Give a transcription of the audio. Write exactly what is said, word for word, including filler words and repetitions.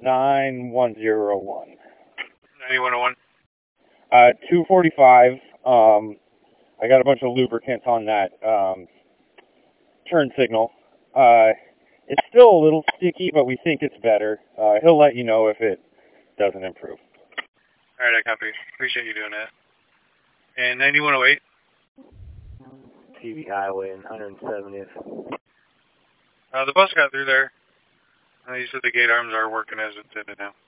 nine one zero one. ninety-one oh one. Uh, two forty-five. Um, I got a bunch of lubricants on that um, turn signal. Uh, it's still a little sticky, but we think it's better. Uh, he'll let you know if it doesn't improve. All right, I copy. Appreciate you doing that. And ninety-one oh eight. T V Highway and one hundred seventieth. Uh, the bus got through there. Uh, you said the gate arms are working as intended now.